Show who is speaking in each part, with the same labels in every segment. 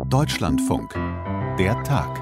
Speaker 1: Deutschlandfunk. Der Tag.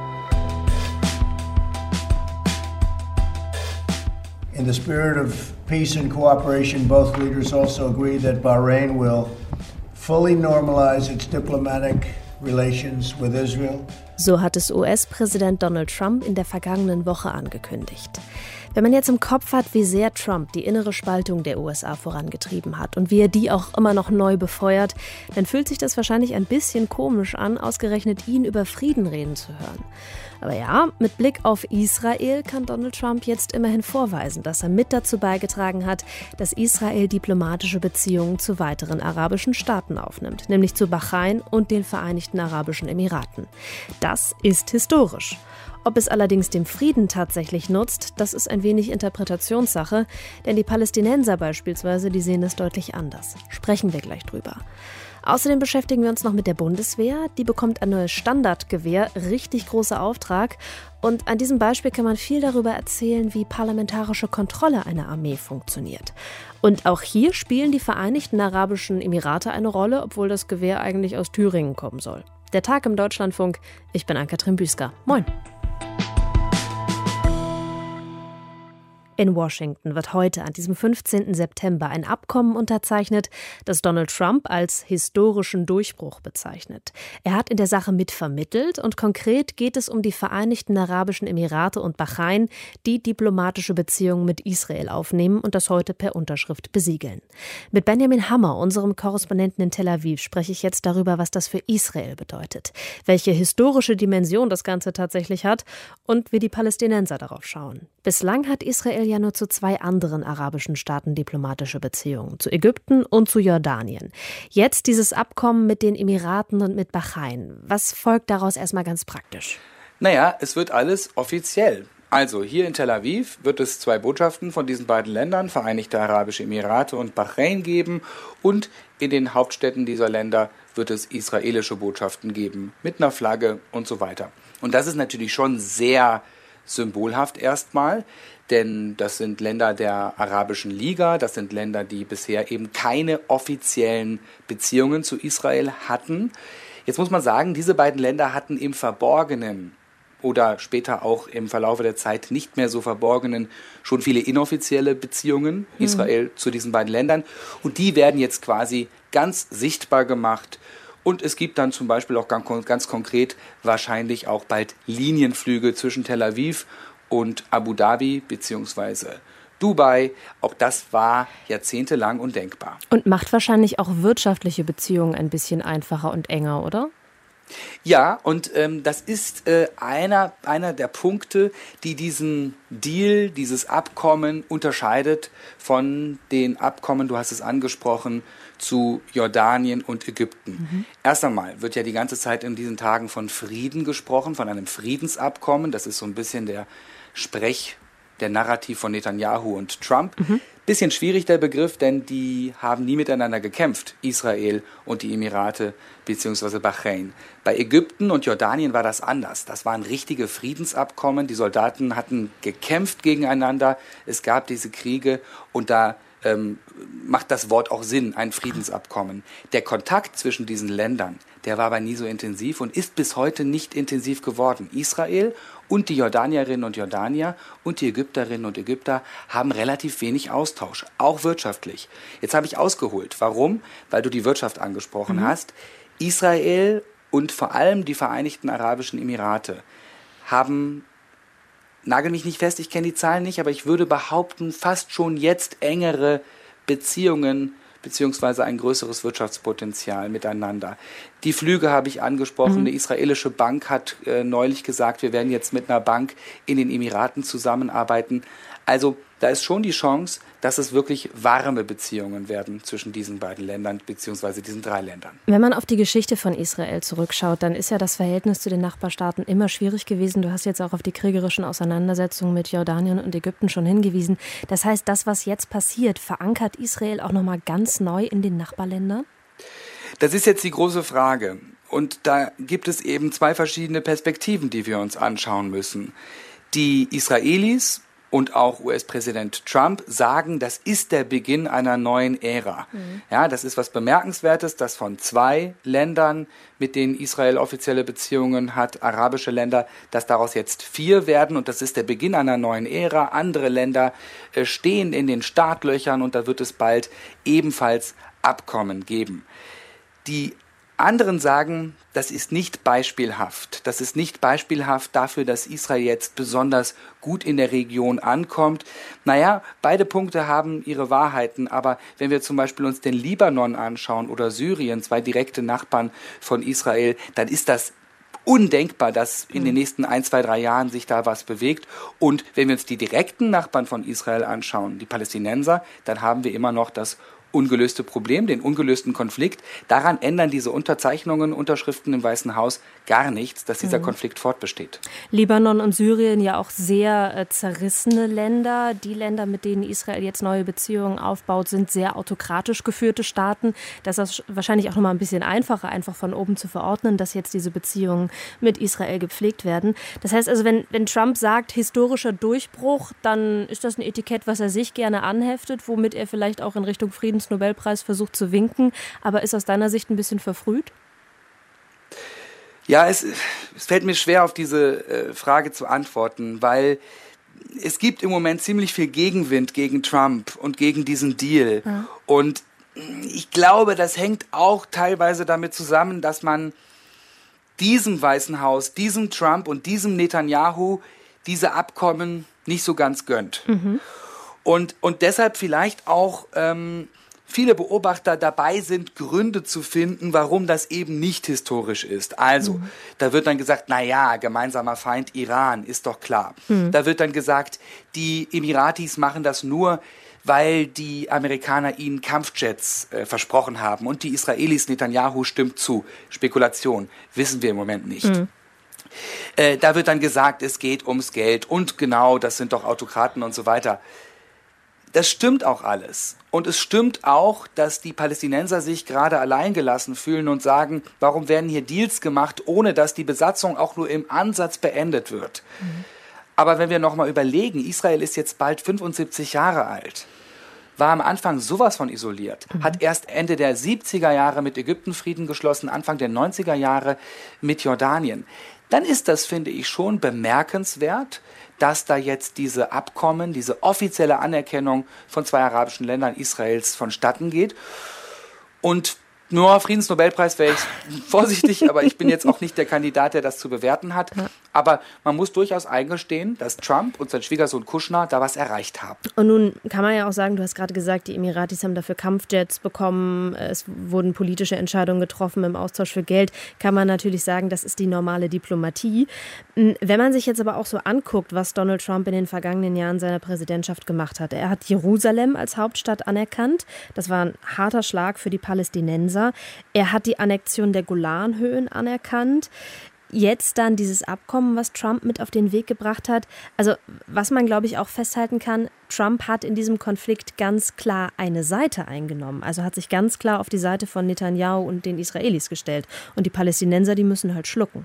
Speaker 2: In the spirit of peace and cooperation, both leaders also agree that Bahrain will fully normalize its diplomatic relations with Israel.
Speaker 3: So hat es US-Präsident Donald Trump in der vergangenen Woche angekündigt. Wenn man jetzt im Kopf hat, wie sehr Trump die innere Spaltung der USA vorangetrieben hat und wie er die auch immer noch neu befeuert, dann fühlt sich das wahrscheinlich ein bisschen komisch an, ausgerechnet ihn über Frieden reden zu hören. Aber ja, mit Blick auf Israel kann Donald Trump jetzt immerhin vorweisen, dass er mit dazu beigetragen hat, dass Israel diplomatische Beziehungen zu weiteren arabischen Staaten aufnimmt, nämlich zu Bahrain und den Vereinigten Arabischen Emiraten. Das ist historisch. Ob es allerdings dem Frieden tatsächlich nutzt, das ist ein wenig Interpretationssache, denn die Palästinenser beispielsweise, die sehen es deutlich anders. Sprechen wir gleich drüber. Außerdem beschäftigen wir uns noch mit der Bundeswehr. Die bekommt ein neues Standardgewehr, richtig großer Auftrag. Und an diesem Beispiel kann man viel darüber erzählen, wie parlamentarische Kontrolle einer Armee funktioniert. Und auch hier spielen die Vereinigten Arabischen Emirate eine Rolle, obwohl das Gewehr eigentlich aus Thüringen kommen soll. Der Tag im Deutschlandfunk. Ich bin Ann-Kathrin Büsker. Moin. In Washington wird heute, an diesem 15. September, ein Abkommen unterzeichnet, das Donald Trump als historischen Durchbruch bezeichnet. Er hat in der Sache mitvermittelt und konkret geht es um die Vereinigten Arabischen Emirate und Bahrain, die diplomatische Beziehungen mit Israel aufnehmen und das heute per Unterschrift besiegeln. Mit Benjamin Hammer, unserem Korrespondenten in Tel Aviv, spreche ich jetzt darüber, was das für Israel bedeutet, welche historische Dimension das Ganze tatsächlich hat und wie die Palästinenser darauf schauen. Bislang hat Israel ja nur zu zwei anderen arabischen Staaten diplomatische Beziehungen, zu Ägypten und zu Jordanien. Jetzt dieses Abkommen mit den Emiraten und mit Bahrain. Was folgt daraus erstmal ganz praktisch?
Speaker 4: Naja, es wird alles offiziell. Also hier in Tel Aviv wird es zwei Botschaften von diesen beiden Ländern, Vereinigte Arabische Emirate und Bahrain, geben. Und in den Hauptstädten dieser Länder wird es israelische Botschaften geben, mit einer Flagge und so weiter. Und das ist natürlich schon sehr symbolhaft erstmal, denn das sind Länder der Arabischen Liga, das sind Länder, die bisher eben keine offiziellen Beziehungen zu Israel hatten. Jetzt muss man sagen, diese beiden Länder hatten im Verborgenen oder später auch im Verlaufe der Zeit nicht mehr so verborgenen schon viele inoffizielle Beziehungen, Israel zu diesen beiden Ländern. Und die werden jetzt quasi ganz sichtbar gemacht. Und es gibt dann zum Beispiel auch ganz konkret wahrscheinlich auch bald Linienflüge zwischen Tel Aviv und Abu Dhabi bzw. Dubai. Auch das war jahrzehntelang undenkbar.
Speaker 3: Und macht wahrscheinlich auch wirtschaftliche Beziehungen ein bisschen einfacher und enger, oder?
Speaker 4: Ja, und das ist einer der Punkte, die diesen Deal, dieses Abkommen unterscheidet von den Abkommen, du hast es angesprochen, zu Jordanien und Ägypten. Erst einmal wird ja die ganze Zeit in diesen Tagen von Frieden gesprochen, von einem Friedensabkommen. Das ist so ein bisschen der Narrativ von Netanyahu und Trump. Bisschen schwierig der Begriff, denn die haben nie miteinander gekämpft, Israel und die Emirate bzw. Bahrain. Bei Ägypten und Jordanien war das anders. Das waren richtige Friedensabkommen. Die Soldaten hatten gekämpft gegeneinander. Es gab diese Kriege und da macht das Wort auch Sinn, ein Friedensabkommen. Der Kontakt zwischen diesen Ländern, der war aber nie so intensiv und ist bis heute nicht intensiv geworden. Israel und die Jordanierinnen und Jordanier und die Ägypterinnen und Ägypter haben relativ wenig Austausch, auch wirtschaftlich. Jetzt habe ich ausgeholt. Warum? Weil du die Wirtschaft angesprochen hast. Israel und vor allem die Vereinigten Arabischen Emirate haben, nagel mich nicht fest, ich kenne die Zahlen nicht, aber ich würde behaupten, fast schon jetzt engere Beziehungen beziehungsweise ein größeres Wirtschaftspotenzial miteinander. Die Flüge habe ich angesprochen. Eine israelische Bank hat neulich gesagt, wir werden jetzt mit einer Bank in den Emiraten zusammenarbeiten. Also da ist schon die Chance, dass es wirklich warme Beziehungen werden zwischen diesen beiden Ländern beziehungsweise diesen drei Ländern.
Speaker 3: Wenn man auf die Geschichte von Israel zurückschaut, dann ist ja das Verhältnis zu den Nachbarstaaten immer schwierig gewesen. Du hast jetzt auch auf die kriegerischen Auseinandersetzungen mit Jordanien und Ägypten schon hingewiesen. Das heißt, das, was jetzt passiert, verankert Israel auch nochmal ganz neu in den Nachbarländern?
Speaker 4: Das ist jetzt die große Frage. Und da gibt es eben zwei verschiedene Perspektiven, die wir uns anschauen müssen. Die Israelis und auch US-Präsident Trump sagen, das ist der Beginn einer neuen Ära. Ja, das ist was Bemerkenswertes, dass von 2 Ländern, mit denen Israel offizielle Beziehungen hat, arabische Länder, dass daraus jetzt 4 werden und das ist der Beginn einer neuen Ära. Andere Länder stehen in den Startlöchern und da wird es bald ebenfalls Abkommen geben. Die anderen sagen, das ist nicht beispielhaft. Das ist nicht beispielhaft dafür, dass Israel jetzt besonders gut in der Region ankommt. Naja, beide Punkte haben ihre Wahrheiten, aber wenn wir zum Beispiel uns den Libanon anschauen oder Syrien, 2 direkte Nachbarn von Israel, dann ist das undenkbar, dass in den nächsten 1, 2, 3 Jahren sich da was bewegt. Und wenn wir uns die direkten Nachbarn von Israel anschauen, die Palästinenser, dann haben wir immer noch das ungelöste Problem, den ungelösten Konflikt. Daran ändern diese Unterzeichnungen, Unterschriften im Weißen Haus gar nichts, dass dieser Konflikt fortbesteht.
Speaker 3: Libanon und Syrien ja auch sehr zerrissene Länder. Die Länder, mit denen Israel jetzt neue Beziehungen aufbaut, sind sehr autokratisch geführte Staaten. Das ist wahrscheinlich auch nochmal ein bisschen einfacher, einfach von oben zu verordnen, dass jetzt diese Beziehungen mit Israel gepflegt werden. Das heißt also, wenn Trump sagt, historischer Durchbruch, dann ist das ein Etikett, was er sich gerne anheftet, womit er vielleicht auch in Richtung Friedensnobelpreis versucht zu winken. Aber ist aus deiner Sicht ein bisschen verfrüht?
Speaker 4: Ja, es fällt mir schwer, auf diese Frage zu antworten, weil es gibt im Moment ziemlich viel Gegenwind gegen Trump und gegen diesen Deal. Ja. Und ich glaube, das hängt auch teilweise damit zusammen, dass man diesem Weißen Haus, diesem Trump und diesem Netanyahu diese Abkommen nicht so ganz gönnt. Mhm. Und deshalb vielleicht auch viele Beobachter dabei sind, Gründe zu finden, warum das eben nicht historisch ist. Also, da wird dann gesagt, na ja, gemeinsamer Feind Iran, ist doch klar. Da wird dann gesagt, die Emiratis machen das nur, weil die Amerikaner ihnen Kampfjets versprochen haben und die Israelis, Netanyahu stimmt zu. Spekulation, wissen wir im Moment nicht. Da wird dann gesagt, es geht ums Geld und genau, das sind doch Autokraten und so weiter. Das stimmt auch alles. Und es stimmt auch, dass die Palästinenser sich gerade alleingelassen fühlen und sagen, warum werden hier Deals gemacht, ohne dass die Besatzung auch nur im Ansatz beendet wird. Aber wenn wir nochmal überlegen, Israel ist jetzt bald 75 Jahre alt, war am Anfang sowas von isoliert, hat erst Ende der 70er Jahre mit Ägypten Frieden geschlossen, Anfang der 90er Jahre mit Jordanien. Dann ist das, finde ich, schon bemerkenswert, dass da jetzt diese Abkommen, diese offizielle Anerkennung von 2 arabischen Ländern Israels vonstatten geht. Und nur Friedensnobelpreis wäre ich vorsichtig, aber ich bin jetzt auch nicht der Kandidat, der das zu bewerten hat. Aber man muss durchaus eingestehen, dass Trump und sein Schwiegersohn Kushner da was erreicht haben.
Speaker 3: Und nun kann man ja auch sagen, du hast gerade gesagt, die Emiratis haben dafür Kampfjets bekommen, es wurden politische Entscheidungen getroffen im Austausch für Geld. Kann man natürlich sagen, das ist die normale Diplomatie. Wenn man sich jetzt aber auch so anguckt, was Donald Trump in den vergangenen Jahren seiner Präsidentschaft gemacht hat. Er hat Jerusalem als Hauptstadt anerkannt. Das war ein harter Schlag für die Palästinenser. Er hat die Annexion der Golanhöhen anerkannt. Jetzt dann dieses Abkommen, was Trump mit auf den Weg gebracht hat. Also was man, glaube ich, auch festhalten kann, Trump hat in diesem Konflikt ganz klar eine Seite eingenommen. Also hat sich ganz klar auf die Seite von Netanyahu und den Israelis gestellt. Und die Palästinenser, die müssen halt schlucken.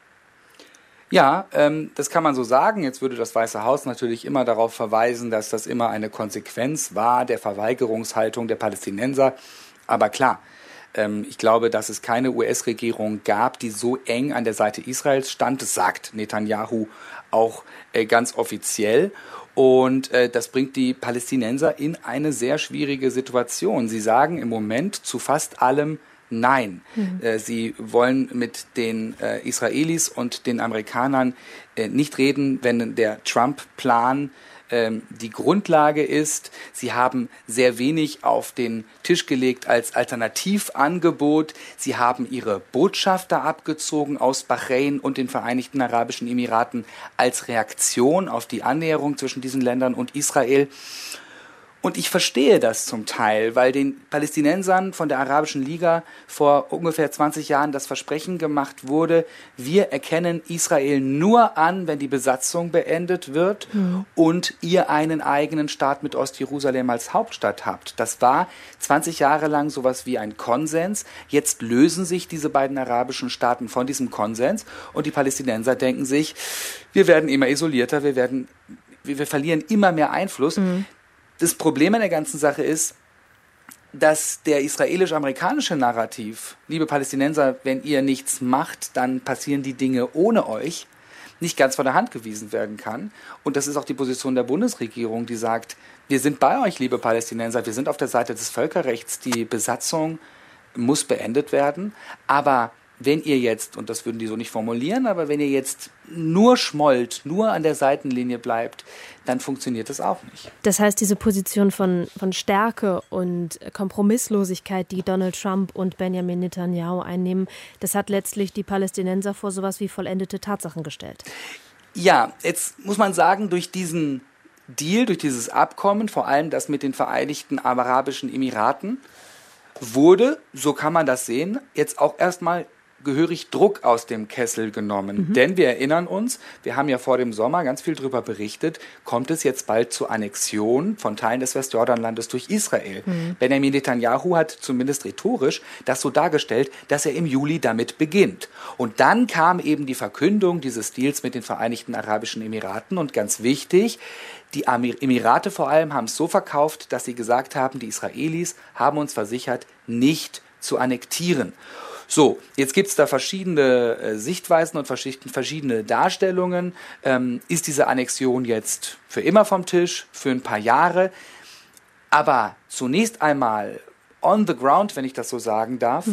Speaker 4: Ja, das kann man so sagen. Jetzt würde das Weiße Haus natürlich immer darauf verweisen, dass das immer eine Konsequenz war der Verweigerungshaltung der Palästinenser. Aber klar, ich glaube, dass es keine US-Regierung gab, die so eng an der Seite Israels stand. Das sagt Netanyahu auch ganz offiziell. Und das bringt die Palästinenser in eine sehr schwierige Situation. Sie sagen im Moment zu fast allem Nein. Sie wollen mit den Israelis und den Amerikanern nicht reden, wenn der Trump-Plan die Grundlage ist. Sie haben sehr wenig auf den Tisch gelegt als Alternativangebot. Sie haben ihre Botschafter abgezogen aus Bahrain und den Vereinigten Arabischen Emiraten als Reaktion auf die Annäherung zwischen diesen Ländern und Israel. Und ich verstehe das zum Teil, weil den Palästinensern von der Arabischen Liga vor ungefähr 20 Jahren das Versprechen gemacht wurde, wir erkennen Israel nur an, wenn die Besatzung beendet wird und ihr einen eigenen Staat mit Ostjerusalem als Hauptstadt habt. Das war 20 Jahre lang sowas wie ein Konsens. Jetzt lösen sich diese beiden arabischen Staaten von diesem Konsens und die Palästinenser denken sich, wir werden immer isolierter, wir werden wir verlieren immer mehr Einfluss. Das Problem an der ganzen Sache ist, dass der israelisch-amerikanische Narrativ, liebe Palästinenser, wenn ihr nichts macht, dann passieren die Dinge ohne euch, nicht ganz von der Hand gewiesen werden kann. Und das ist auch die Position der Bundesregierung, die sagt, wir sind bei euch, liebe Palästinenser, wir sind auf der Seite des Völkerrechts, die Besatzung muss beendet werden, aber wenn ihr jetzt, und das würden die so nicht formulieren, aber wenn ihr jetzt nur schmollt, nur an der Seitenlinie bleibt, dann funktioniert das auch nicht.
Speaker 3: Das heißt, diese Position von Stärke und Kompromisslosigkeit, die Donald Trump und Benjamin Netanyahu einnehmen, das hat letztlich die Palästinenser vor sowas wie vollendete Tatsachen gestellt.
Speaker 4: Ja, jetzt muss man sagen, durch diesen Deal, durch dieses Abkommen, vor allem das mit den Vereinigten Arabischen Emiraten, wurde, so kann man das sehen, jetzt auch erstmal gehörig Druck aus dem Kessel genommen. Denn wir erinnern uns, wir haben ja vor dem Sommer ganz viel darüber berichtet, kommt es jetzt bald zur Annexion von Teilen des Westjordanlandes durch Israel. Benjamin Netanyahu hat zumindest rhetorisch das so dargestellt, dass er im Juli damit beginnt. Und dann kam eben die Verkündung dieses Deals mit den Vereinigten Arabischen Emiraten und ganz wichtig, die Emirate vor allem haben es so verkauft, dass sie gesagt haben, die Israelis haben uns versichert, nicht zu annektieren. So, jetzt gibt es da verschiedene Sichtweisen und verschiedene Darstellungen. Ist diese Annexion jetzt für immer vom Tisch, für ein paar Jahre? Aber zunächst einmal on the ground, wenn ich das so sagen darf,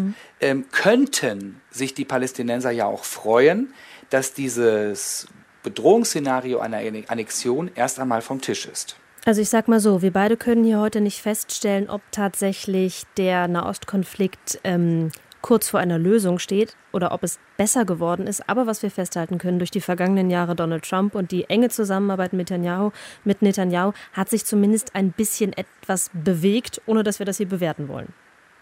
Speaker 4: könnten sich die Palästinenser ja auch freuen, dass dieses Bedrohungsszenario einer Annexion erst einmal vom Tisch ist.
Speaker 3: Also ich sag mal so, wir beide können hier heute nicht feststellen, ob tatsächlich der Nahostkonflikt kurz vor einer Lösung steht oder ob es besser geworden ist. Aber was wir festhalten können, durch die vergangenen Jahre Donald Trump und die enge Zusammenarbeit mit Netanyahu hat sich zumindest ein bisschen etwas bewegt, ohne dass wir das hier bewerten wollen.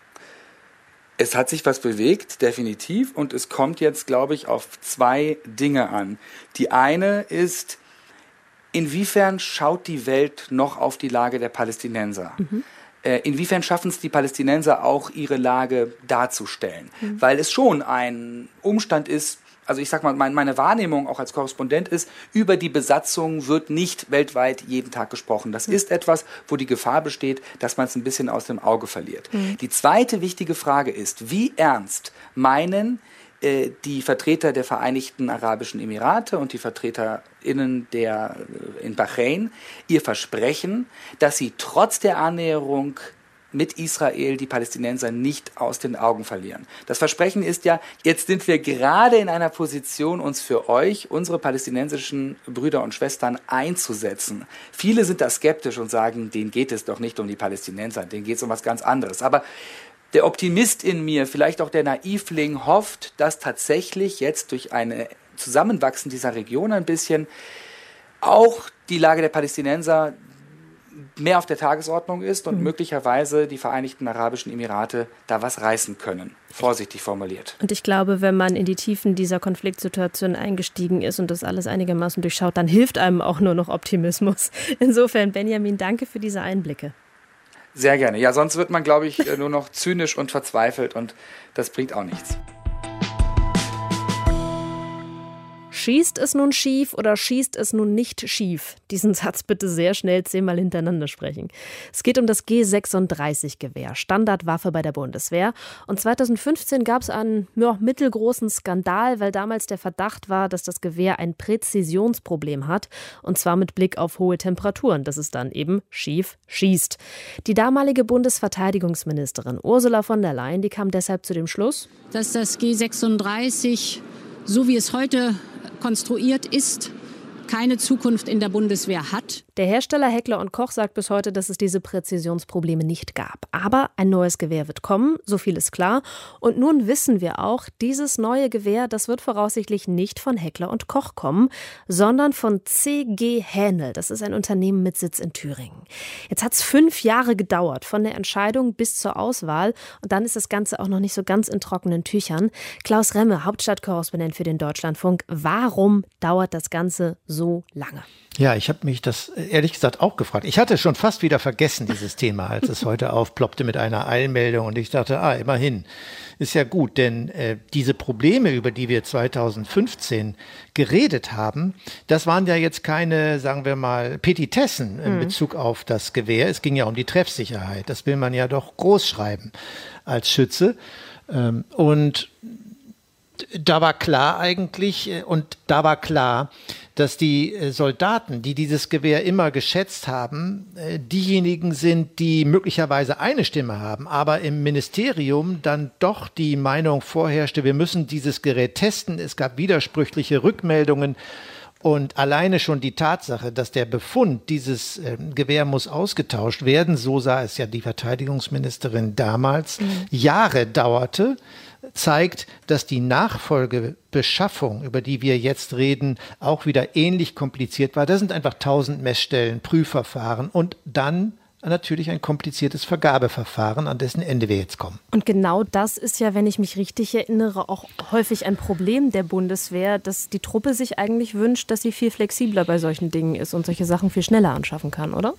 Speaker 4: Es hat sich was bewegt, definitiv. Und es kommt jetzt, glaube ich, auf zwei Dinge an. Die eine ist, inwiefern schaut die Welt noch auf die Lage der Palästinenser? Inwiefern schaffen es die Palästinenser auch, ihre Lage darzustellen? Weil es schon ein Umstand ist, also ich sag mal, meine Wahrnehmung auch als Korrespondent ist, über die Besatzung wird nicht weltweit jeden Tag gesprochen. Das ist etwas, wo die Gefahr besteht, dass man es ein bisschen aus dem Auge verliert. Die zweite wichtige Frage ist, wie ernst meinen die Vertreter der Vereinigten Arabischen Emirate und die VertreterInnen in Bahrain ihr Versprechen, dass sie trotz der Annäherung mit Israel die Palästinenser nicht aus den Augen verlieren. Das Versprechen ist ja, jetzt sind wir gerade in einer Position, uns für euch, unsere palästinensischen Brüder und Schwestern einzusetzen. Viele sind da skeptisch und sagen, denen geht es doch nicht um die Palästinenser, denen geht es um was ganz anderes. Aber der Optimist in mir, vielleicht auch der Naivling, hofft, dass tatsächlich jetzt durch ein Zusammenwachsen dieser Region ein bisschen auch die Lage der Palästinenser mehr auf der Tagesordnung ist und möglicherweise die Vereinigten Arabischen Emirate da was reißen können. Vorsichtig formuliert.
Speaker 3: Und ich glaube, wenn man in die Tiefen dieser Konfliktsituation eingestiegen ist und das alles einigermaßen durchschaut, dann hilft einem auch nur noch Optimismus. Insofern, Benjamin, danke für diese Einblicke.
Speaker 4: Sehr gerne. Ja, sonst wird man, glaube ich, nur noch zynisch und verzweifelt und das bringt auch nichts.
Speaker 3: Schießt es nun schief oder schießt es nun nicht schief? Diesen Satz bitte sehr schnell 10-mal hintereinander sprechen. Es geht um das G36-Gewehr, Standardwaffe bei der Bundeswehr. Und 2015 gab es einen mittelgroßen Skandal, weil damals der Verdacht war, dass das Gewehr ein Präzisionsproblem hat. Und zwar mit Blick auf hohe Temperaturen, dass es dann eben schief schießt. Die damalige Bundesverteidigungsministerin Ursula von der Leyen, die kam deshalb zu dem Schluss,
Speaker 5: dass das G36, so wie es heute konstruiert ist, keine Zukunft in der Bundeswehr hat.
Speaker 3: Der Hersteller Heckler & Koch sagt bis heute, dass es diese Präzisionsprobleme nicht gab. Aber ein neues Gewehr wird kommen, so viel ist klar. Und nun wissen wir auch, dieses neue Gewehr, das wird voraussichtlich nicht von Heckler & Koch kommen, sondern von C.G. Hähnel. Das ist ein Unternehmen mit Sitz in Thüringen. Jetzt hat es 5 Jahre gedauert, von der Entscheidung bis zur Auswahl. Und dann ist das Ganze auch noch nicht so ganz in trockenen Tüchern. Klaus Remme, Hauptstadtkorrespondent für den Deutschlandfunk. Warum dauert das Ganze so so lange?
Speaker 6: Ja, ich habe mich das ehrlich gesagt auch gefragt. Ich hatte schon fast wieder vergessen, dieses Thema, als es heute aufploppte mit einer Eilmeldung. Und ich dachte, immerhin, ist ja gut. Denn diese Probleme, über die wir 2015 geredet haben, das waren ja jetzt keine, sagen wir mal, Petitessen in Bezug auf das Gewehr. Es ging ja um die Treffsicherheit. Das will man ja doch groß schreiben als Schütze. Und da war klar, dass die Soldaten, die dieses Gewehr immer geschätzt haben, diejenigen sind, die möglicherweise eine Stimme haben, aber im Ministerium dann doch die Meinung vorherrschte, wir müssen dieses Gerät testen. Es gab widersprüchliche Rückmeldungen. Und alleine schon die Tatsache, dass der Befund, dieses Gewehr muss ausgetauscht werden, so sah es ja die Verteidigungsministerin damals, Jahre dauerte, zeigt, dass die Nachfolgebeschaffung, über die wir jetzt reden, auch wieder ähnlich kompliziert war. Da sind einfach 1000 Messstellen, Prüfverfahren und dann natürlich ein kompliziertes Vergabeverfahren, an dessen Ende wir jetzt kommen.
Speaker 3: Und genau das ist ja, wenn ich mich richtig erinnere, auch häufig ein Problem der Bundeswehr, dass die Truppe sich eigentlich wünscht, dass sie viel flexibler bei solchen Dingen ist und solche Sachen viel schneller anschaffen kann, oder?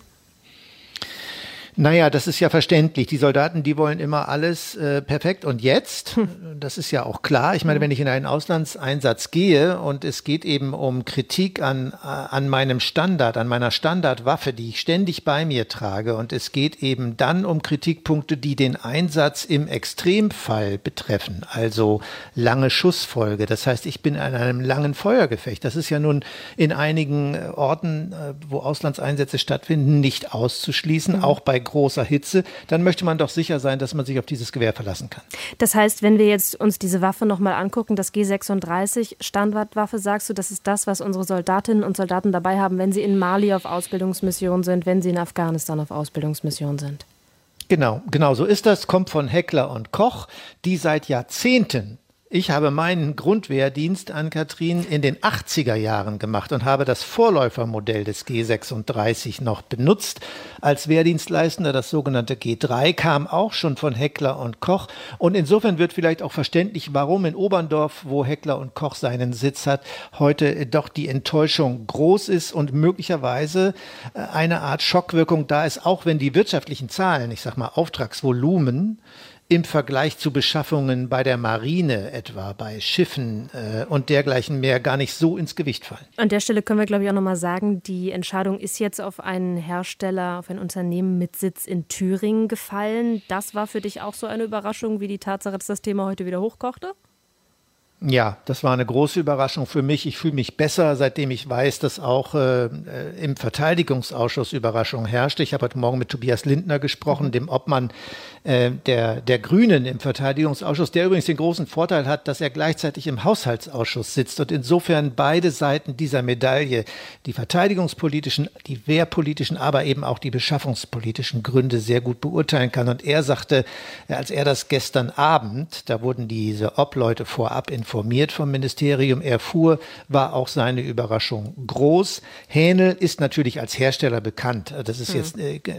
Speaker 6: Naja, das ist ja verständlich. Die Soldaten, die wollen immer alles perfekt. Und jetzt, das ist ja auch klar, ich meine, wenn ich in einen Auslandseinsatz gehe und es geht eben um Kritik an meinem Standard, an meiner Standardwaffe, die ich ständig bei mir trage, und es geht eben dann um Kritikpunkte, die den Einsatz im Extremfall betreffen, also lange Schussfolge. Das heißt, ich bin in einem langen Feuergefecht. Das ist ja nun in einigen Orten, wo Auslandseinsätze stattfinden, nicht auszuschließen, auch bei großer Hitze, dann möchte man doch sicher sein, dass man sich auf dieses Gewehr verlassen kann.
Speaker 3: Das heißt, wenn wir jetzt uns diese Waffe nochmal angucken, das G36 Standardwaffe, sagst du, das ist das, was unsere Soldatinnen und Soldaten dabei haben, wenn sie in Mali auf Ausbildungsmission sind, wenn sie in Afghanistan auf Ausbildungsmission sind? Genau
Speaker 6: so ist das, kommt von Heckler & Koch, die seit Jahrzehnten. Ich habe meinen Grundwehrdienst, Ann-Kathrin, in den 80er Jahren gemacht und habe das Vorläufermodell des G36 noch benutzt. Als Wehrdienstleistender, das sogenannte G3, kam auch schon von Heckler & Koch. Und insofern wird vielleicht auch verständlich, warum in Oberndorf, wo Heckler & Koch seinen Sitz hat, heute doch die Enttäuschung groß ist und möglicherweise eine Art Schockwirkung da ist, auch wenn die wirtschaftlichen Zahlen, ich sag mal Auftragsvolumen, im Vergleich zu Beschaffungen bei der Marine etwa, bei Schiffen und dergleichen mehr gar nicht so ins Gewicht fallen.
Speaker 3: An der Stelle können wir, glaube ich, auch nochmal sagen, die Entscheidung ist jetzt auf einen Hersteller, auf ein Unternehmen mit Sitz in Thüringen gefallen. Das war für dich auch so eine Überraschung, wie die Tatsache, dass das Thema heute wieder hochkochte?
Speaker 6: Ja, das war eine große Überraschung für mich. Ich fühle mich besser, seitdem ich weiß, dass auch im Verteidigungsausschuss Überraschung herrschte. Ich habe heute Morgen mit Tobias Lindner gesprochen, dem Obmann der Grünen im Verteidigungsausschuss, der übrigens den großen Vorteil hat, dass er gleichzeitig im Haushaltsausschuss sitzt und insofern beide Seiten dieser Medaille, die verteidigungspolitischen, die wehrpolitischen, aber eben auch die beschaffungspolitischen Gründe sehr gut beurteilen kann. Und er sagte, als er das gestern Abend, da wurden diese Obleute vorab informiert vom Ministerium, erfuhr, war auch seine Überraschung groß. Hänel ist natürlich als Hersteller bekannt. Das ist jetzt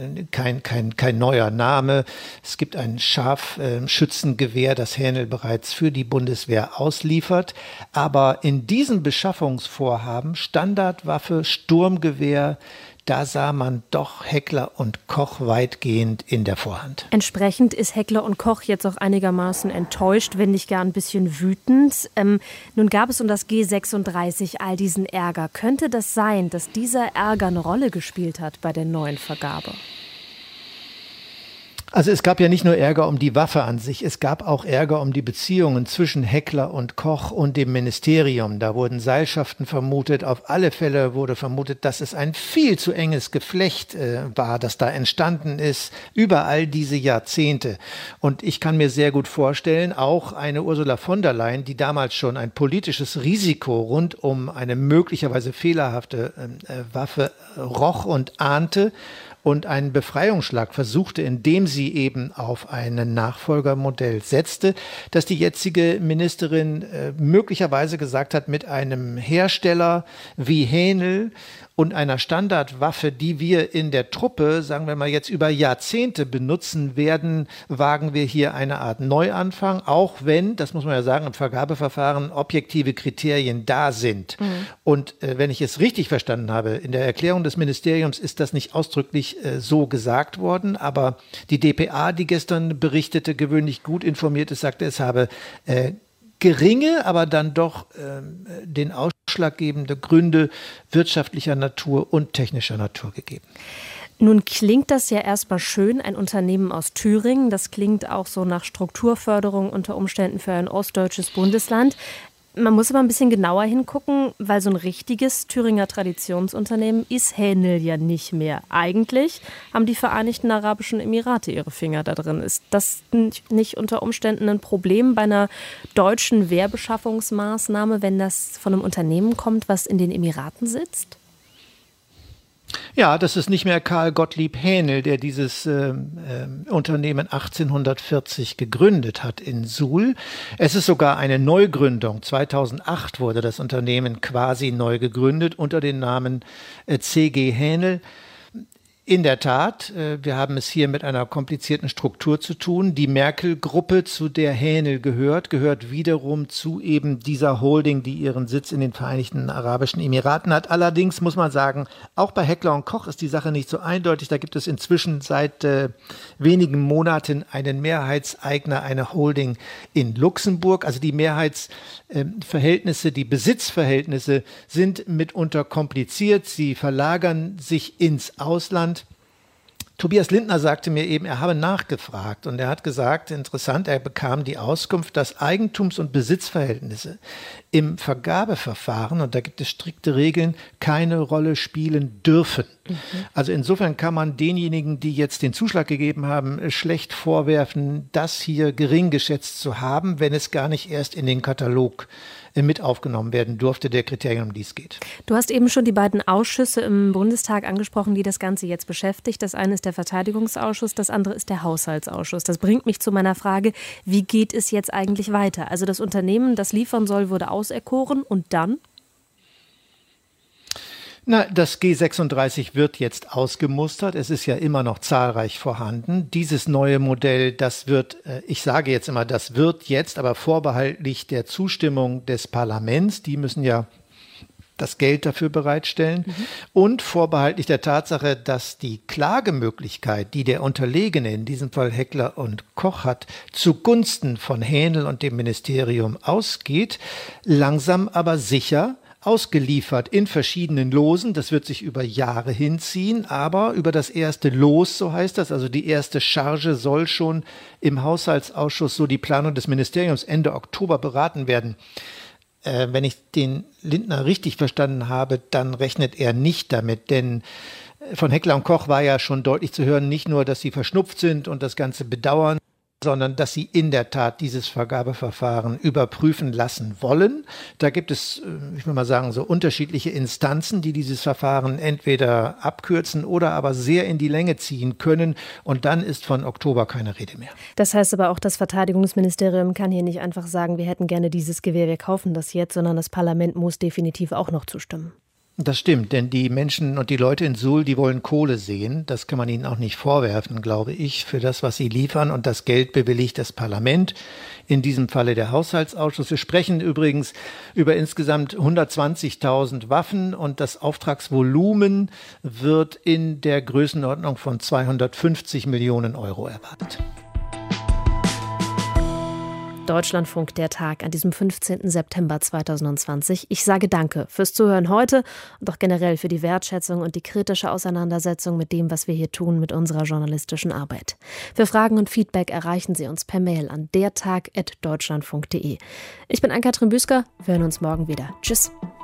Speaker 6: kein neuer Name. Es gibt ein Scharfschützengewehr, das Hänel bereits für die Bundeswehr ausliefert. Aber in diesem Beschaffungsvorhaben, Standardwaffe, Sturmgewehr, da sah man doch Heckler & Koch weitgehend in der Vorhand.
Speaker 3: Entsprechend ist Heckler & Koch jetzt auch einigermaßen enttäuscht, wenn nicht gar ein bisschen wütend. Nun gab es um das G36 all diesen Ärger. Könnte das sein, dass dieser Ärger eine Rolle gespielt hat bei der neuen Vergabe?
Speaker 6: Also es gab ja nicht nur Ärger um die Waffe an sich, es gab auch Ärger um die Beziehungen zwischen Heckler & Koch und dem Ministerium. Da wurden Seilschaften vermutet. Auf alle Fälle wurde vermutet, dass es ein viel zu enges Geflecht war, das da entstanden ist, über all diese Jahrzehnte. Und ich kann mir sehr gut vorstellen, auch eine Ursula von der Leyen, die damals schon ein politisches Risiko rund um eine möglicherweise fehlerhafte Waffe roch und ahnte, und einen Befreiungsschlag versuchte, indem sie eben auf ein Nachfolgermodell setzte, dass die jetzige Ministerin möglicherweise gesagt hat, mit einem Hersteller wie Hänel und einer Standardwaffe, die wir in der Truppe, sagen wir mal jetzt über Jahrzehnte benutzen werden, wagen wir hier eine Art Neuanfang, auch wenn, das muss man ja sagen, im Vergabeverfahren objektive Kriterien da sind. Und wenn ich es richtig verstanden habe, in der Erklärung des Ministeriums ist das nicht ausdrücklich so gesagt worden, aber die dpa, die gestern berichtete, gewöhnlich gut informiert ist, sagte, es habe geringe, aber dann doch den ausschlaggebende Gründe wirtschaftlicher Natur und technischer Natur gegeben.
Speaker 3: Nun klingt das ja erstmal schön, ein Unternehmen aus Thüringen. Das klingt auch so nach Strukturförderung unter Umständen für ein ostdeutsches Bundesland. Man muss aber ein bisschen genauer hingucken, weil so ein richtiges Thüringer Traditionsunternehmen ist Hänel ja nicht mehr. Eigentlich haben die Vereinigten Arabischen Emirate ihre Finger da drin. Ist das nicht unter Umständen ein Problem bei einer deutschen Wehrbeschaffungsmaßnahme, wenn das von einem Unternehmen kommt, was in den Emiraten sitzt?
Speaker 6: Ja, das ist nicht mehr Karl Gottlieb Hänel, der dieses Unternehmen 1840 gegründet hat in Suhl. Es ist sogar eine Neugründung. 2008 wurde das Unternehmen quasi neu gegründet unter dem Namen CG Hänel. In der Tat, wir haben es hier mit einer komplizierten Struktur zu tun. Die Merkel-Gruppe, zu der Hänel gehört wiederum zu eben dieser Holding, die ihren Sitz in den Vereinigten Arabischen Emiraten hat. Allerdings muss man sagen, auch bei Heckler & Koch ist die Sache nicht so eindeutig. Da gibt es inzwischen seit wenigen Monaten einen Mehrheitseigner, eine Holding in Luxemburg. Also die Mehrheitsverhältnisse, die Besitzverhältnisse sind mitunter kompliziert. Sie verlagern sich ins Ausland. Tobias Lindner sagte mir eben, er habe nachgefragt und er hat gesagt, interessant, er bekam die Auskunft, dass Eigentums- und Besitzverhältnisse im Vergabeverfahren, und da gibt es strikte Regeln, keine Rolle spielen dürfen. Also insofern kann man denjenigen, die jetzt den Zuschlag gegeben haben, schlecht vorwerfen, das hier gering geschätzt zu haben, wenn es gar nicht erst in den Katalog mit aufgenommen werden durfte, der Kriterien, um die es geht.
Speaker 3: Du hast eben schon die beiden Ausschüsse im Bundestag angesprochen, die das Ganze jetzt beschäftigt. Das eine ist der Verteidigungsausschuss, das andere ist der Haushaltsausschuss. Das bringt mich zu meiner Frage, wie geht es jetzt eigentlich weiter? Also das Unternehmen, das liefern soll, wurde auserkoren und dann?
Speaker 6: Na, das G36 wird jetzt ausgemustert. Es ist ja immer noch zahlreich vorhanden. Dieses neue Modell, das wird, ich sage jetzt immer, das wird jetzt, aber vorbehaltlich der Zustimmung des Parlaments. Die müssen ja das Geld dafür bereitstellen. Und vorbehaltlich der Tatsache, dass die Klagemöglichkeit, die der Unterlegene, in diesem Fall Heckler & Koch hat, zugunsten von Hänel und dem Ministerium ausgeht, langsam aber sicher ausgeliefert in verschiedenen Losen. Das wird sich über Jahre hinziehen, aber über das erste Los, so heißt das, also die erste Charge soll schon im Haushaltsausschuss, so die Planung des Ministeriums, Ende Oktober beraten werden. Wenn ich den Lindner richtig verstanden habe, dann rechnet er nicht damit, denn von Heckler & Koch war ja schon deutlich zu hören, nicht nur, dass sie verschnupft sind und das Ganze bedauern, sondern dass sie in der Tat dieses Vergabeverfahren überprüfen lassen wollen. Da gibt es, ich will mal sagen, so unterschiedliche Instanzen, die dieses Verfahren entweder abkürzen oder aber sehr in die Länge ziehen können. Und dann ist von Oktober keine Rede mehr.
Speaker 3: Das heißt aber auch, das Verteidigungsministerium kann hier nicht einfach sagen, wir hätten gerne dieses Gewehr, wir kaufen das jetzt, sondern das Parlament muss definitiv auch noch zustimmen.
Speaker 6: Das stimmt, denn die Menschen und die Leute in Suhl, die wollen Kohle sehen. Das kann man ihnen auch nicht vorwerfen, glaube ich, für das, was sie liefern. Und das Geld bewilligt das Parlament, in diesem Falle der Haushaltsausschuss. Wir sprechen übrigens über insgesamt 120.000 Waffen und das Auftragsvolumen wird in der Größenordnung von 250 Millionen Euro erwartet.
Speaker 3: Deutschlandfunk, der Tag an diesem 15. September 2020. Ich sage danke fürs Zuhören heute und auch generell für die Wertschätzung und die kritische Auseinandersetzung mit dem, was wir hier tun, mit unserer journalistischen Arbeit. Für Fragen und Feedback erreichen Sie uns per Mail an dertag@deutschlandfunk.de. Ich bin Ann-Kathrin Büsker. Wir hören uns morgen wieder. Tschüss.